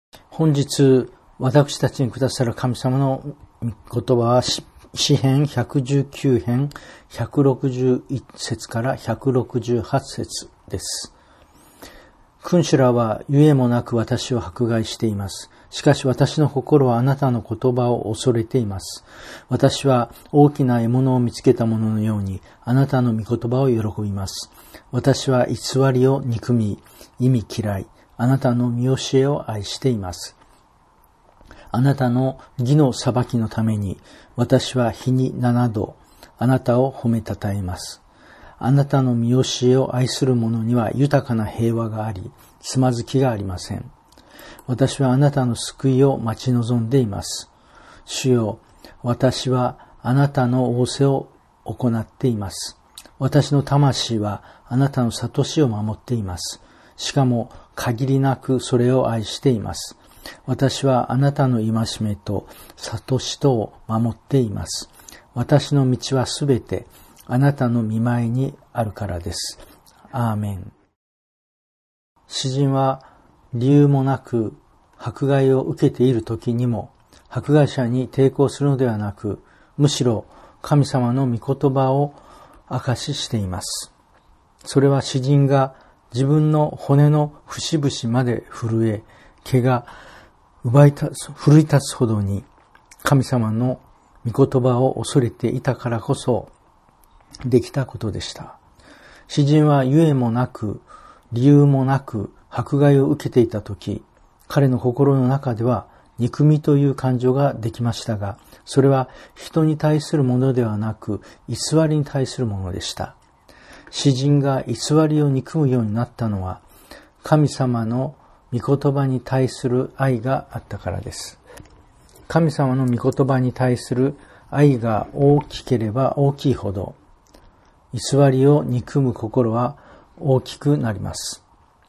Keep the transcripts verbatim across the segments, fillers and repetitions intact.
本日私たちにくださる神様の言葉は詩編ひゃくじゅうきゅう編ひゃくろくじゅういち節からひゃくろくじゅうはち節です。君主らはゆえもなく私を迫害しています。しかし私の心はあなたの言葉を恐れています。私は大きな獲物を見つけたもののようにあなたの御言葉を喜びます。私は偽りを憎み、意味嫌い、あなたの見教えを愛しています。あなたの義の裁きのために私は日にななどあなたを褒めたたえます。あなたの見教えを愛する者には豊かな平和があり、つまずきがありません。私はあなたの救いを待ち望んでいます。主よ、私はあなたの仰せを行っています。私の魂はあなたの諭しを守っています。しかも限りなくそれを愛しています。私はあなたの戒めと諭しとを守っています。私の道はすべてあなたの御前にあるからです。アーメン。詩人は理由もなく迫害を受けている時にも迫害者に抵抗するのではなく、むしろ神様の御言葉を証ししています。それは詩人が自分の骨の節々まで震え、毛が奪い立つ、奮い立つほどに神様の御言葉を恐れていたからこそできたことでした。詩人はゆえもなく、理由もなく迫害を受けていたとき、彼の心の中では憎みという感情ができましたが、それは人に対するものではなく、偽りに対するものでした。詩人が偽りを憎むようになったのは、神様の御言葉に対する愛があったからです。神様の御言葉に対する愛が大きければ大きいほど、偽りを憎む心は大きくなります。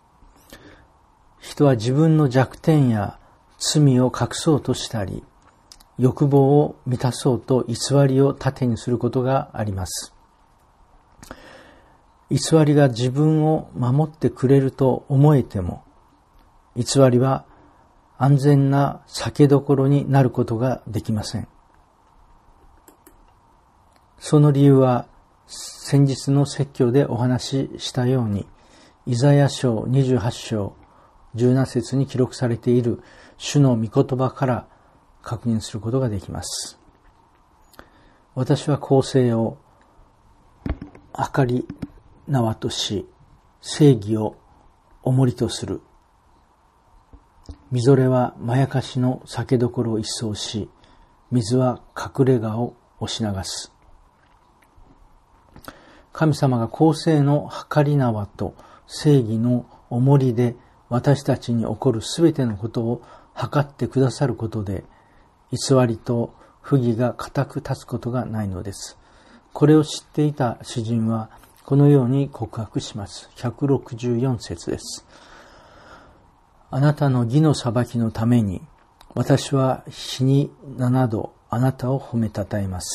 人は自分の弱点や罪を隠そうとしたり、欲望を満たそうと偽りを盾にすることがあります。偽りが自分を守ってくれると思えても、偽りは安全な酒どころになることができません。その理由は先日の説教でお話ししたように、イザヤ書にじゅうはち章じゅうなな節に記録されている主の御言葉から確認することができます。私は公正を計り縄とし、正義を重りとする。みぞれはまやかしの酒どころを一掃し、水は隠れ家を押し流す。神様が公正の計り縄と正義の重りで私たちに起こるすべてのことを測ってくださることで、偽りと不義が固く立つことがないのです。これを知っていた詩人はこのように告白します。ひゃくろくじゅうよん節です。あなたの義の裁きのために、私は日にななどあなたを褒めたたえます。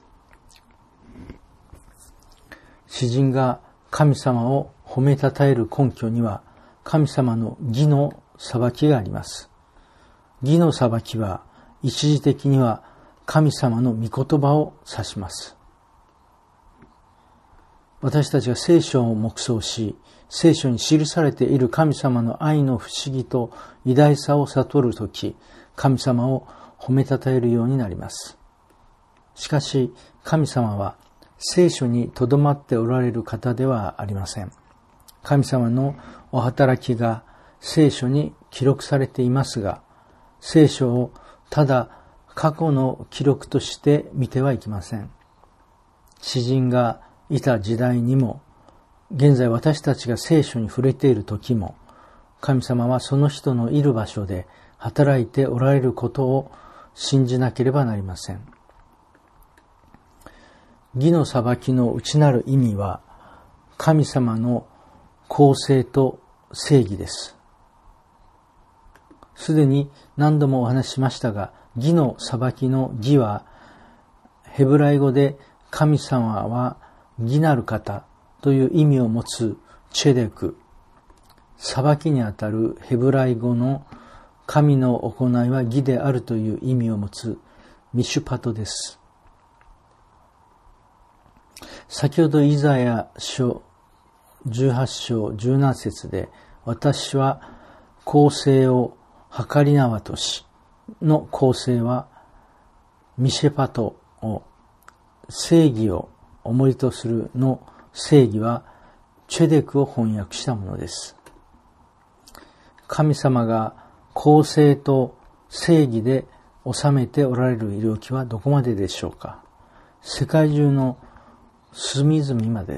詩人が神様を褒めたたえる根拠には、神様の義の裁きがあります。義の裁きは一時的には神様の御言葉を指します。私たちが聖書を黙想し、聖書に記されている神様の愛の不思議と偉大さを悟るとき、神様を褒めたたえるようになります。しかし、神様は聖書にとどまっておられる方ではありません。神様のお働きが聖書に記録されていますが、聖書をただ過去の記録として見てはいけません。詩人がいた時代にも、現在私たちが聖書に触れている時も、神様はその人のいる場所で働いておられることを信じなければなりません。義の裁きの内なる意味は、神様の公正と正義です。すでに何度もお話ししましたが、義の裁きの義は、ヘブライ語で神様は義なる方という意味を持つチェデク、裁きにあたるヘブライ語の神の行いは義であるという意味を持つミシュパトです。先ほどイザヤ書じゅうはち章じゅうなな節で、私は公正を計り縄としの公正はミシェパトを正義を重りとするの正義はチェデクを翻訳したものです。神様が公正と正義で治めておられる領域はどこまででしょうか。世界中の隅々までです。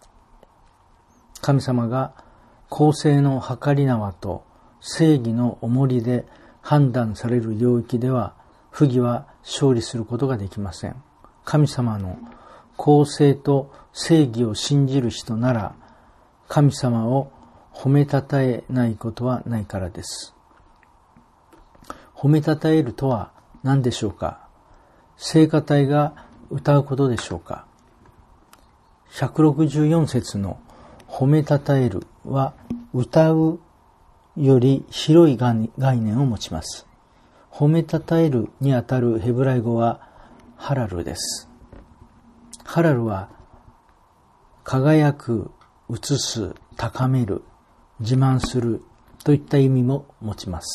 神様が公正の計り縄と正義の重りで判断される領域では不義は勝利することができません。神様の公正と正義を信じる人なら神様を褒めたたえないことはないからです。褒めたたえるとは何でしょうか。聖歌隊が歌うことでしょうか。ひゃくろくじゅうよん節の褒めたたえるは歌うより広い概念を持ちます。褒めたたえるにあたるヘブライ語はハラルです。ハラルは輝く、映す、高める、自慢するといった意味も持ちます。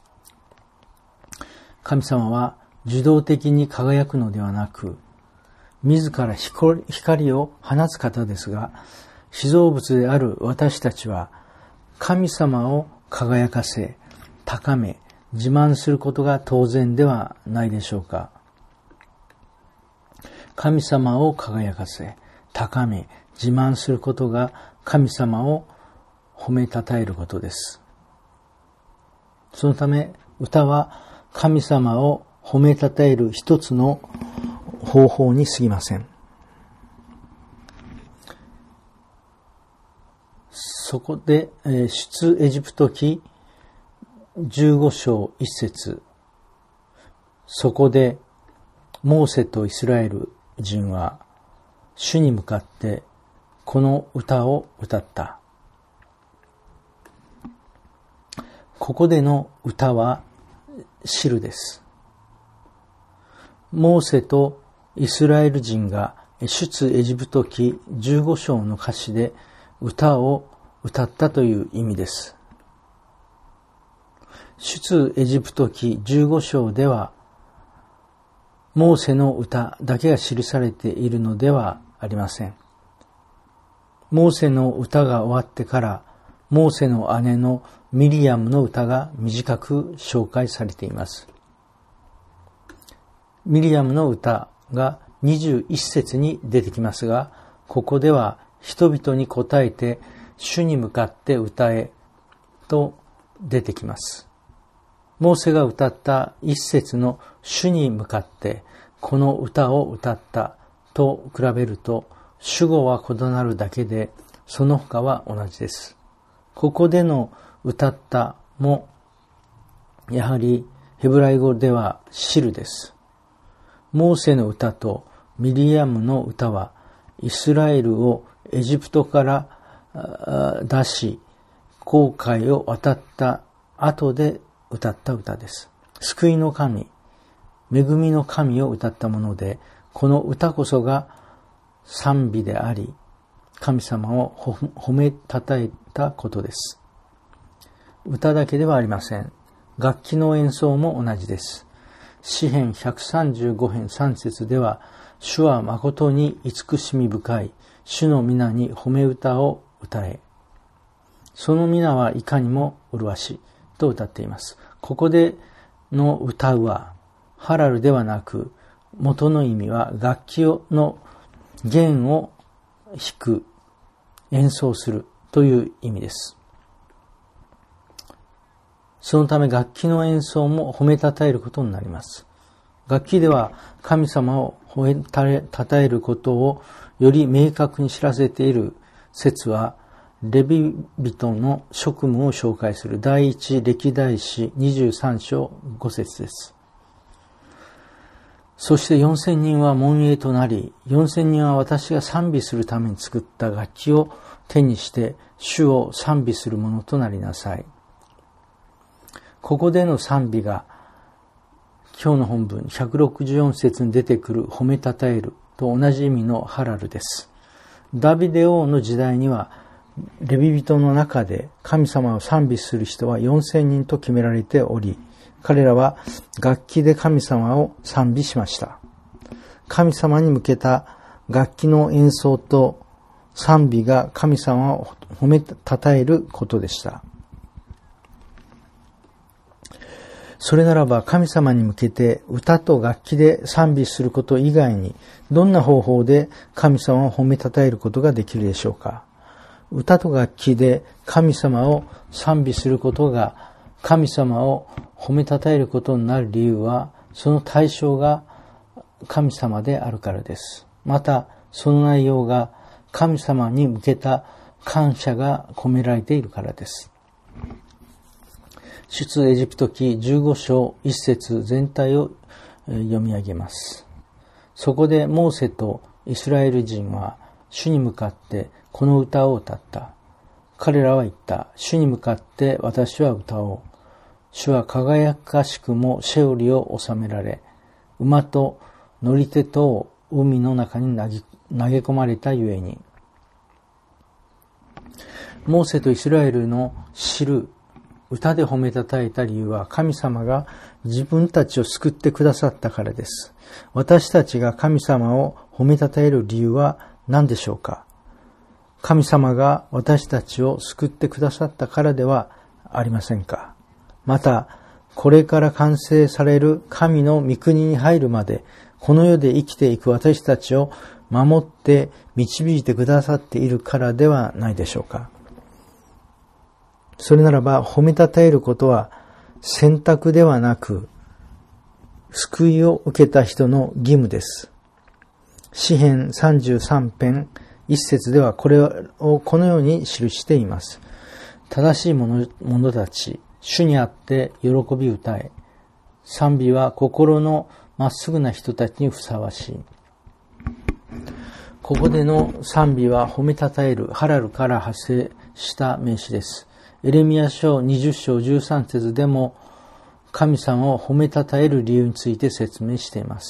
神様は受動的に輝くのではなく、自ら光を放つ方ですが、被造物である私たちは神様を輝かせ、高め、自慢することが当然ではないでしょうか。神様を輝かせ、高め、自慢することが神様を褒めたたえることです。そのため歌は神様を褒めたたえる一つの方法に過ぎません。そこで出エジプト記じゅうご章いち節、そこでモーセとイスラエル人は主に向かってこの歌を歌った。ここでの歌はシルです。モーセとイスラエル人が出エジプト記じゅうご章の歌詞で歌を歌ったという意味です。出エジプト記じゅうご章ではモーセの歌だけが記されているのではありません。モーセの歌が終わってからモーセの姉のミリアムの歌が短く紹介されています。ミリアムの歌がにじゅういち節に出てきますが、ここでは人々に答えて主に向かって歌えと出てきます。モーセが歌った一節の主に向かってこの歌を歌ったと比べると主語は異なるだけでその他は同じです。ここでの歌ったもやはりヘブライ語ではシルです。モーセの歌とミリアムの歌はイスラエルをエジプトから出し紅海を渡った後で歌った歌です。救いの神、恵みの神を歌ったもので、この歌こそが賛美であり、神様を褒めたたえたことです。歌だけではありません。楽器の演奏も同じです。詩編ひゃくさんじゅうご編さん節では、主は誠に慈しみ深い、主の皆に褒め歌を歌え。その皆はいかにも麗しいと歌っています。ここでの歌うは、ハラルではなく、元の意味は楽器の弦を弾く、演奏するという意味です。そのため楽器の演奏も褒めたたえることになります。楽器では神様を褒めたたえることをより明確に知らせている説は、レビ人の職務を紹介する第一歴代史にじゅうさん章ご節です。そしてよんせんにんは門営となり、よんせんにんは私が賛美するために作った楽器を手にして主を賛美するものとなりなさい。 ここでの賛美が今日の本文ひゃくろくじゅうよん節に出てくる褒めたたえると同じ意味のハラルです。ダビデ王の時代にはレビ人の中で神様を賛美する人はよんせんにんと決められており、彼らは楽器で神様を賛美しました。神様に向けた楽器の演奏と賛美が神様を褒めたたえることでした。それならば神様に向けて歌と楽器で賛美すること以外にどんな方法で神様を褒めたたえることができるでしょうか。歌と楽器で神様を賛美することが神様を褒めたたえることになる理由は、その対象が神様であるからです。またその内容が神様に向けた感謝が込められているからです。出エジプト記じゅうご章いち節全体を読み上げます。そこでモーセとイスラエル人は主に向かってこの歌を歌った。彼らは言った。主に向かって私は歌おう。主は輝かしくもシェオリを治められ、馬と乗り手とを海の中に投げ、投げ込まれたゆえに。モーセとイスラエルの知る歌で褒めたたえた理由は、神様が自分たちを救ってくださったからです。私たちが神様を褒めたたえる理由は何でしょうか。神様が私たちを救ってくださったからではありませんか。また、これから完成される神の御国に入るまで、この世で生きていく私たちを守って導いてくださっているからではないでしょうか。それならば褒めたたえることは選択ではなく救いを受けた人の義務です。詩編さんじゅうさん編一節ではこれをこのように記しています。正しい者たち、主にあって喜び歌え。賛美は心のまっすぐな人たちにふさわしい。ここでの賛美は褒めたたえるハラルから派生した名詞です。エレミヤ書にじゅう章じゅうさん節でも神様を褒めたたえる理由について説明しています。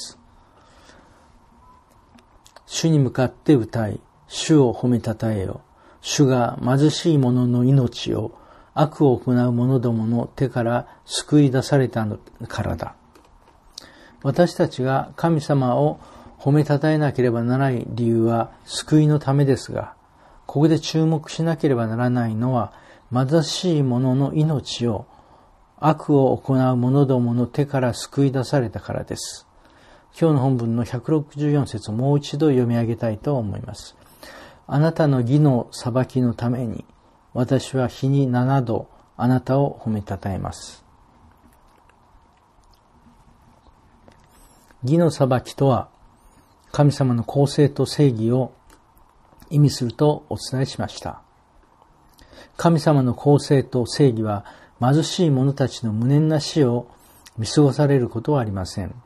主に向かって歌い、主を褒めたたえよ。主が貧しい者の命を悪を行う者どもの手から救い出されたからだ。私たちが神様を褒めたたえなければならない理由は救いのためですが、ここで注目しなければならないのは、貧しい者の命を悪を行う者どもの手から救い出されたからです。今日の本文のひゃくろくじゅうよん節をもう一度読み上げたいと思います。あなたの義の裁きのために、私は日に七度あなたを褒めたたえます。義の裁きとは、神様の公正と正義を意味するとお伝えしました。神様の公正と正義は貧しい者たちの無念な死を見過ごされることはありません。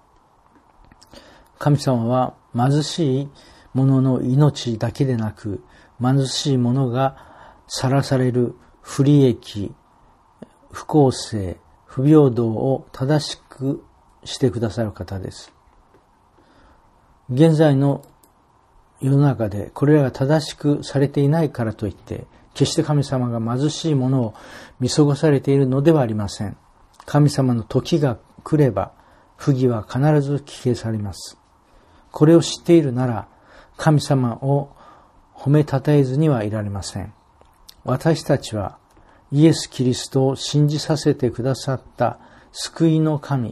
神様は貧しい者の命だけでなく、貧しい者がさらされる不利益、不公正、不平等を正しくしてくださる方です。現在の世の中でこれらが正しくされていないからといって、決して神様が貧しい者を見過ごされているのではありません。神様の時が来れば、不義は必ず帰消されます。これを知っているなら、神様を褒めたたえずにはいられません。私たちはイエス・キリストを信じさせてくださった救いの神、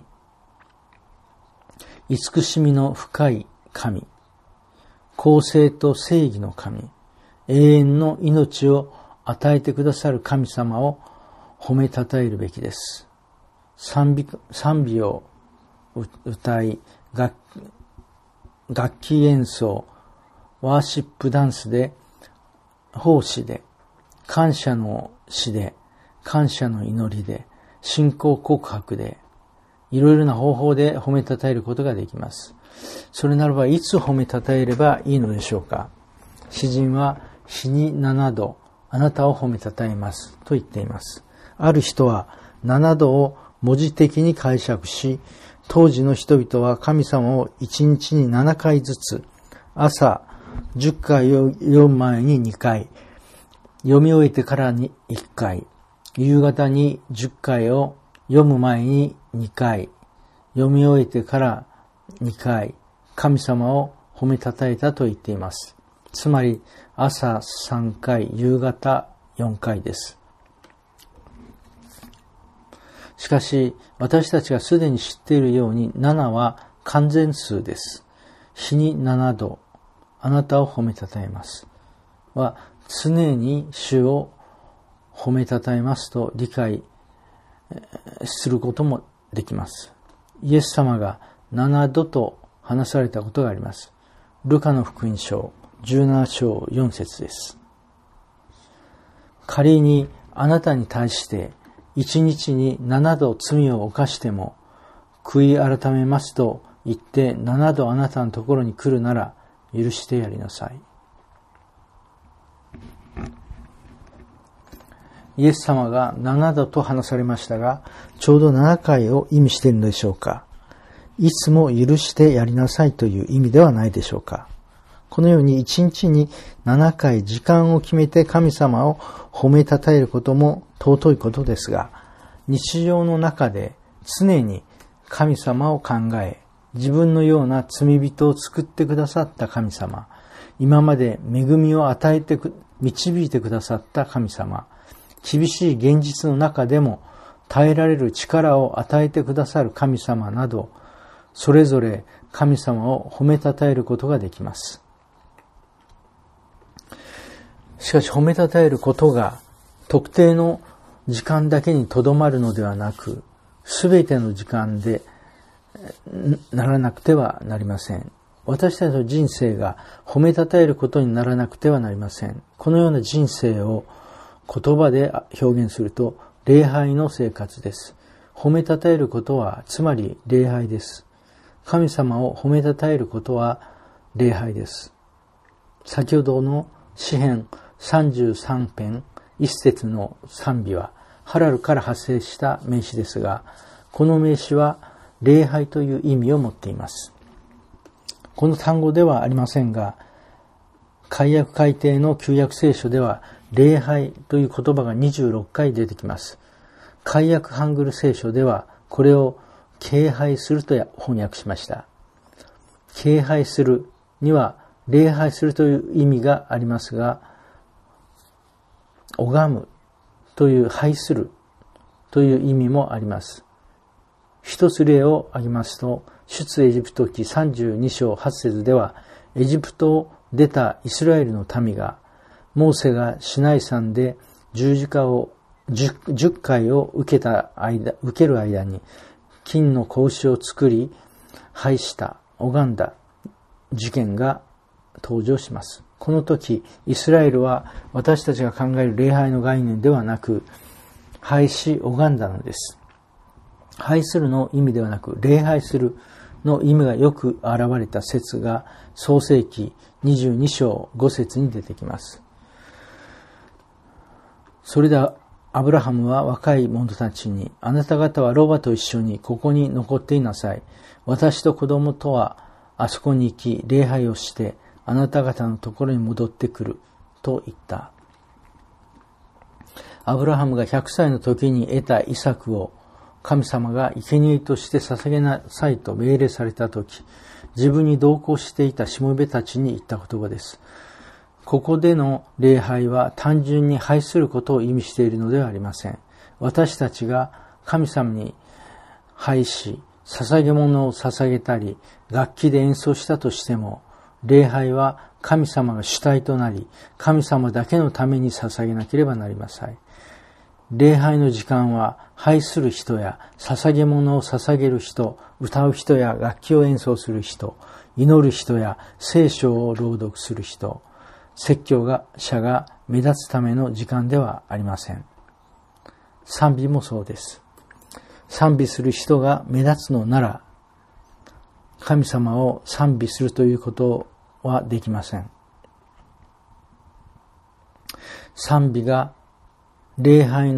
慈しみの深い神、公正と正義の神、永遠の命を与えてくださる神様を褒めたたえるべきです。賛美、賛美を歌い、楽、楽器演奏、ワーシップダンスで、奉仕で、感謝の詩で、感謝の祈りで、信仰告白で、いろいろな方法で褒めたたえることができます。それならばいつ褒めたたえればいいのでしょうか。詩人は日に七度あなたを褒めたたえますと言っています。ある人はななどを文字的に解釈し、当時の人々は神様をいちにちにななかいずつ、朝じゅっかいを読む前ににかい、読み終えてからにいっかい、夕方にじゅっかいを読む前ににかい、読み終えてからにかい、神様を褒めたたえたと言っています。つまり朝さんかい、夕方よんかいです。しかし私たちがすでに知っているようにななは完全数です。日にななど、あなたを褒めたたえますは常に主を褒めたたえますと理解することもできます。イエス様がななどと話されたことがあります。ルカの福音書じゅうななしょうよんせつです。仮にあなたに対して一日にななど罪を犯しても悔い改めますと言ってななどあなたのところに来るなら許してやりなさい。イエス様がななどと話されましたが、ちょうどななかいを意味しているのでしょうか。いつも許してやりなさいという意味ではないでしょうか。このように一日にななかい時間を決めて神様を褒めたたえることも尊いことですが、日常の中で常に神様を考え、自分のような罪人を救ってくださった神様、今まで恵みを与えてく、導いてくださった神様、厳しい現実の中でも耐えられる力を与えてくださる神様など、それぞれ神様を褒めたたえることができます。しかし褒めたたえることが特定の時間だけにとどまるのではなく、すべての時間でならなくてはなりません。私たちの人生が褒めたたえることにならなくてはなりません。このような人生を言葉で表現すると礼拝の生活です。褒めたたえることはつまり礼拝です。神様を褒めたたえることは礼拝です。先ほどの詩編さんじゅうさんぺんいっせつの賛美はハラルから派生した名詞ですが、この名詞は礼拝という意味を持っています。この単語ではありませんが、改訳改訂の旧約聖書では礼拝という言葉がにじゅうろっかい出てきます。改訳ハングル聖書ではこれを敬拝すると翻訳しました。敬拝するには礼拝するという意味がありますが、拝むという拝するという意味もあります。一つ例を挙げますと、出エジプト記さんじゅうにしょうはちせつでは、エジプトを出たイスラエルの民が、モーセがシナイ山で十字架をじゅっかいを受けた間、受ける間に金の子牛を作り、拝した、拝んだ事件が登場します。この時、イスラエルは私たちが考える礼拝の概念ではなく、拝し、拝んだのです。拝するの意味ではなく、礼拝するの意味がよく現れた説が、創世記にじゅうにしょうごせつに出てきます。それでは、アブラハムは若い者たちに、あなた方はロバと一緒にここに残っていなさい。私と子供とはあそこに行き、礼拝をして、あなた方のところに戻ってくると言った。アブラハムがひゃくさいの時に得たイサクを神様が生贄として捧げなさいと命令された時、自分に同行していたしもべたちに言った言葉です。ここでの礼拝は単純に拝することを意味しているのではありません。私たちが神様に拝し、捧げ物を捧げたり、楽器で演奏したとしても、礼拝は神様が主体となり、神様だけのために捧げなければなりません。礼拝の時間は、拝する人や捧げ物を捧げる人、歌う人や楽器を演奏する人、祈る人や聖書を朗読する人、説教者が目立つための時間ではありません。賛美もそうです。賛美する人が目立つのなら、神様を賛美するということはできません。賛美が礼拝の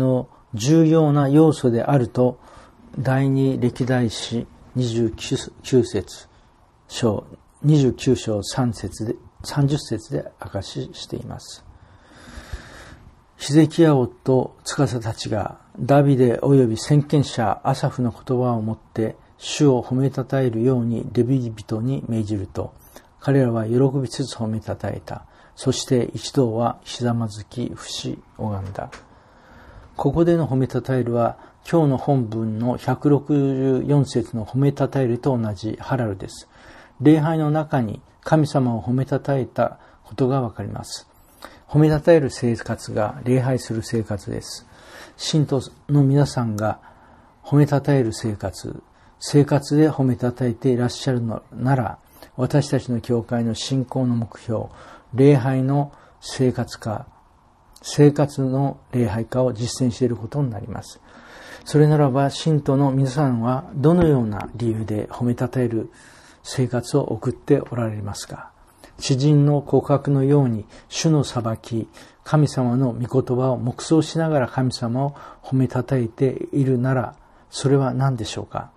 重要な要素であると第二歴代史にじゅうきゅう節章にじゅうきゅう章さん節でさんじゅっ節で明かししています。ヒゼキヤ王と司たちがダビデ及び先見者アサフの言葉をもって主を褒めたたえるようにレビ人に命じると、彼らは喜びつつ褒めたたえた。そして一同はひざまずき節拝んだ。ここでの褒めたたえるは今日の本文のひゃくろくじゅうよん節の褒めたたえると同じハラルです。礼拝の中に神様を褒めたたえたことがわかります。褒めたたえる生活が礼拝する生活です。信徒の皆さんが褒めたたえる生活、生活で褒めたたえていらっしゃるのなら、私たちの教会の信仰の目標、礼拝の生活化、生活の礼拝化を実践していることになります。それならば、信徒の皆さんはどのような理由で褒めたたえる生活を送っておられますか？詩人の告白のように、主の裁き、神様の御言葉を黙想しながら神様を褒めたたえているなら、それは何でしょうか？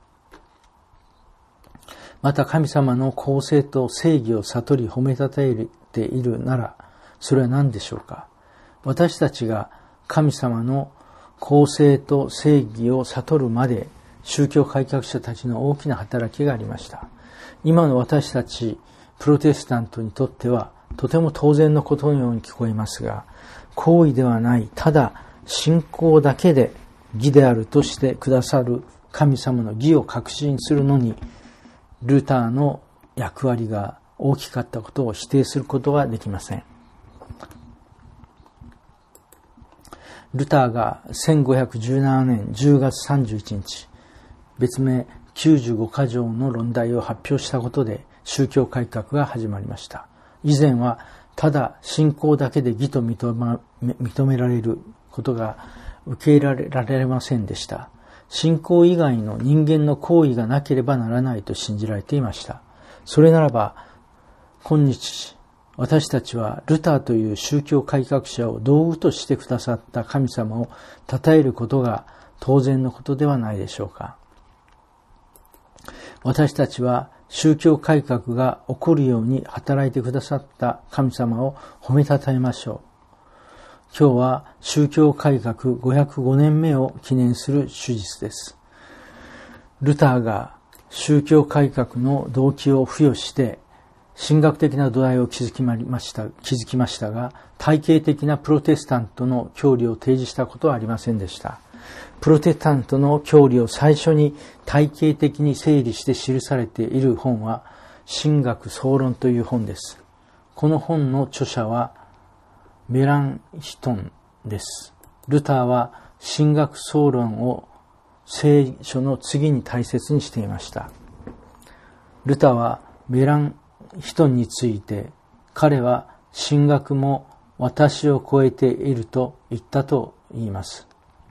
また神様の公正と正義を悟り褒めたたえているなら、それは何でしょうか？私たちが神様の公正と正義を悟るまで、宗教改革者たちの大きな働きがありました。今の私たちプロテスタントにとってはとても当然のことのように聞こえますが、行為ではない、ただ信仰だけで義であるとしてくださる神様の義を確信するのに、ルターの役割が大きかったことを否定することはできません。ルターがせんごひゃくじゅうななねんじゅうがつさんじゅういちにち、別名きゅうじゅうごか条の論題を発表したことで宗教改革が始まりました。以前はただ信仰だけで義と認め、認められることが受け入れられませんでした。信仰以外の人間の行為がなければならないと信じられていました。それならば、今日、私たちはルターという宗教改革者を道具としてくださった神様を称えることが当然のことではないでしょうか。私たちは宗教改革が起こるように働いてくださった神様を褒めたたえましょう。今日は宗教改革ごひゃくごねんめを記念する手術です。ルターが宗教改革の動機を付与して神学的な土台を築きました、築きましたが、体系的なプロテスタントの教理を提示したことはありませんでした。プロテスタントの教理を最初に体系的に整理して記されている本は神学総論という本です。この本の著者はメランヒトンです。ルターは神学総論を聖書の次に大切にしていました。ルターはメランヒトンについて、彼は神学も私を超えていると言ったと言います。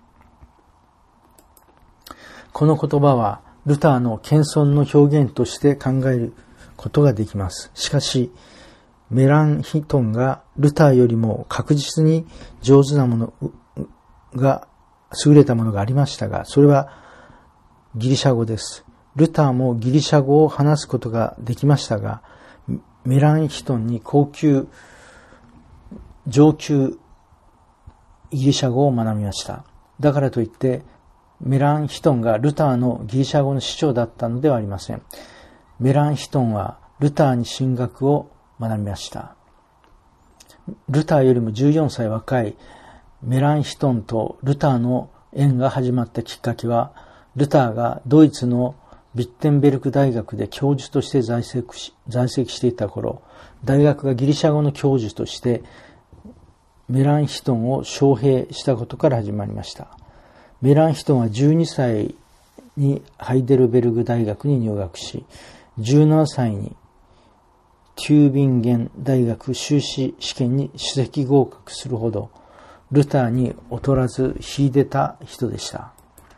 この言葉はルターの謙遜の表現として考えることができます。しかし、メランヒトンがルターよりも確実に上手なものが、優れたものがありましたが、それはギリシャ語です。ルターもギリシャ語を話すことができましたが、メランヒトンに高級、上級ギリシャ語を学びました。だからといって、メランヒトンがルターのギリシャ語の師匠だったのではありません。メランヒトンはルターに神学を学びました。ルターよりもじゅうよんさい若いメランヒトンとルターの縁が始まったきっかけは、ルターがドイツのビッテンベルク大学で教授として在籍し、在籍していた頃、大学がギリシャ語の教授としてメランヒトンを招聘したことから始まりました。メランヒトンはじゅうにさいにハイデルベルグ大学に入学し、じゅうななさいにテュービンゲン大学修士試験に首席合格するほど、ルターに劣らず秀でた人でした。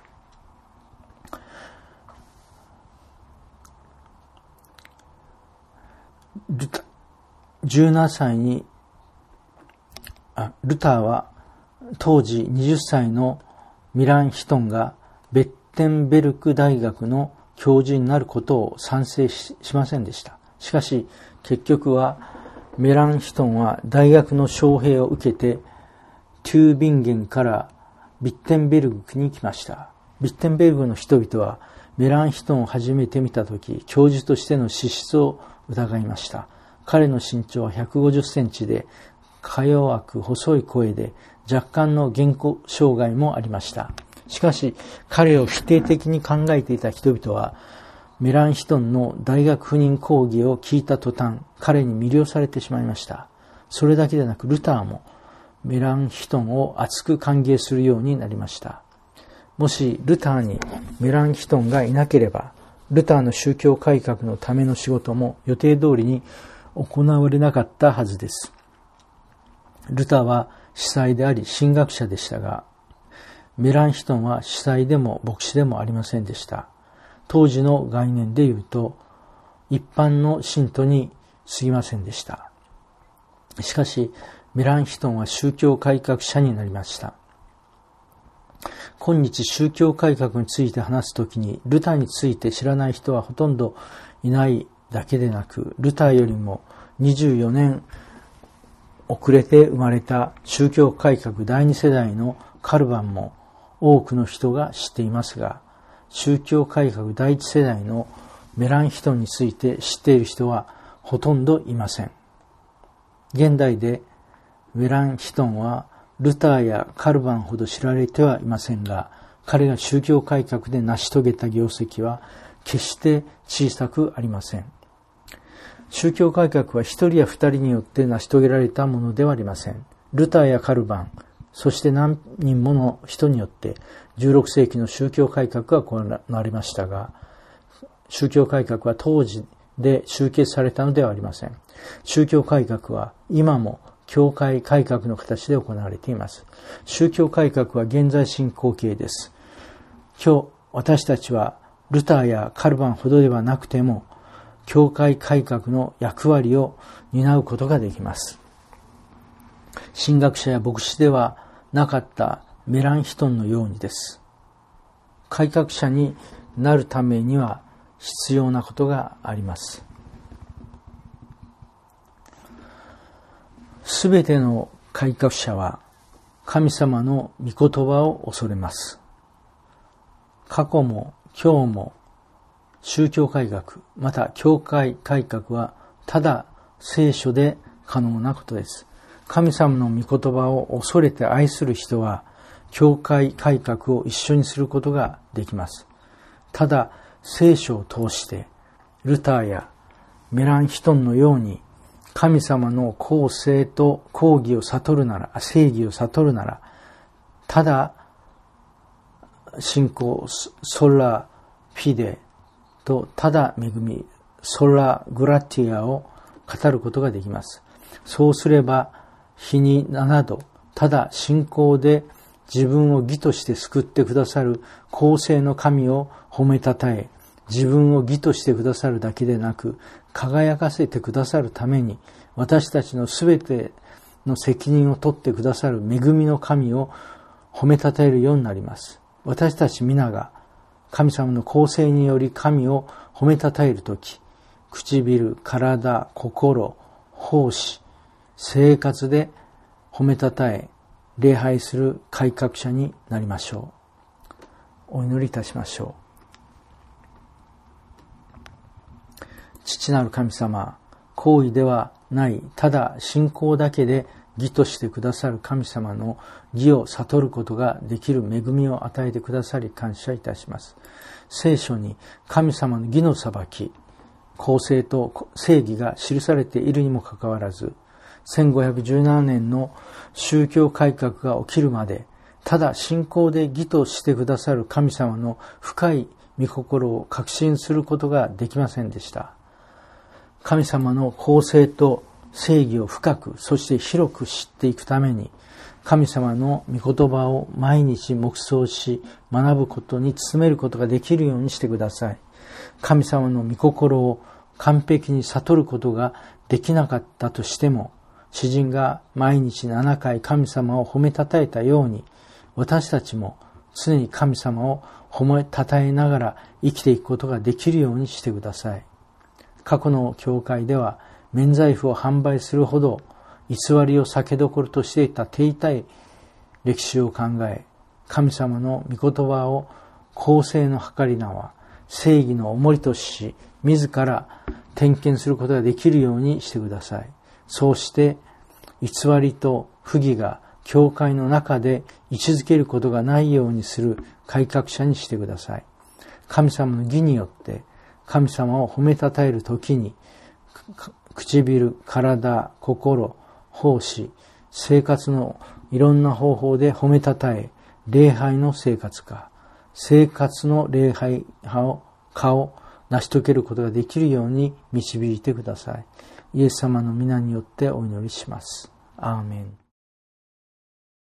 ルタじゅうななさいにあルターは当時はたちのミラン・ヒトンがベッテンベルク大学の教授になることを賛成 し, しませんでした。しかし結局はメラン・ヒトンは大学の招聘を受けてトゥービンゲンからビッテンベルグに来ました。ビッテンベルグの人々はメラン・ヒトンを初めて見たとき、教授としての資質を疑いました。彼の身長はひゃくごじゅっセンチで、か弱く細い声で若干の言語障害もありました。しかし彼を否定的に考えていた人々はメラン・ヒトンの大学赴任講義を聞いた途端、彼に魅了されてしまいました。それだけでなくルターもメラン・ヒトンを熱く歓迎するようになりました。もしルターにメラン・ヒトンがいなければ、ルターの宗教改革のための仕事も予定通りに行われなかったはずです。ルターは司祭であり神学者でしたが、メラン・ヒトンは司祭でも牧師でもありませんでした。当時の概念で言うと一般の信徒に過ぎませんでした。しかしメラン・ヒトンは宗教改革者になりました。今日宗教改革について話すときに、ルターについて知らない人はほとんどいないだけでなく、ルターよりもにじゅうよねん遅れて生まれた宗教改革だいに世代のカルバンも多くの人が知っていますが、宗教改革だいいち世代のメラン・ヒトンについて知っている人はほとんどいません。現代でメラン・ヒトンはルターやカルバンほど知られてはいませんが、彼が宗教改革で成し遂げた業績は決して小さくありません。宗教改革は一人や二人によって成し遂げられたものではありません。ルターやカルバン、そして何人もの人によってじゅうろく世紀の宗教改革が行われましたが、宗教改革は当時で終結されたのではありません。宗教改革は今も教会改革の形で行われています。宗教改革は現在進行形です。今日私たちはルターやカルバンほどではなくても教会改革の役割を担うことができます。神学者や牧師ではなかったメラン・ヒトンのようにです。改革者になるためには必要なことがあります。すべての改革者は神様の御言葉を恐れます。過去も今日も宗教改革、また教会改革はただ聖書で可能なことです。神様の御言葉を恐れて愛する人は教会改革を一緒にすることができます。ただ聖書を通してルターやメラン・ヒトンのように神様の公正と公義を悟るなら、正義を悟るなら、ただ信仰ソラフィデとただ恵みソラグラティアを語ることができます。そうすれば日にななどただ信仰で自分を義として救ってくださる公正の神を褒めたたえ、自分を義としてくださるだけでなく輝かせてくださるために私たちのすべての責任を取ってくださる恵みの神を褒めたたえるようになります。私たち皆が神様の公正により神を褒めたたえるとき、唇、体、心、奉仕、生活で褒めたたえ、礼拝する改革者になりましょう。お祈りいたしましょう。父なる神様、行為ではない、ただ信仰だけで義としてくださる神様の義を悟ることができる恵みを与えてくださり感謝いたします。聖書に神様の義の裁き、公正と正義が記されているにもかかわらず、せんごひゃくじゅうななねんの宗教改革が起きるまで、ただ信仰で義としてくださる神様の深い御心を確信することができませんでした。神様の公正と正義を深く、そして広く知っていくために、神様の御言葉を毎日黙想し、学ぶことに努めることができるようにしてください。神様の御心を完璧に悟ることができなかったとしても、詩人が毎日ななかい神様を褒めたたえたように、私たちも常に神様を褒めたたえながら生きていくことができるようにしてください。過去の教会では免罪符を販売するほど偽りを酒どころとしていた手痛い歴史を考え、神様の御言葉を公正の計り縄、正義の重りとし、自ら点検することができるようにしてください。そうして偽りと不義が教会の中で位置づけることがないようにする改革者にしてください。神様の義によって神様を褒めたたえるときに、唇、体、心、奉仕、生活のいろんな方法で褒めたたえ、礼拝の生活化、生活の礼拝化を成し遂げることができるように導いてください。イエス様の皆によってお祈りします。アーメン。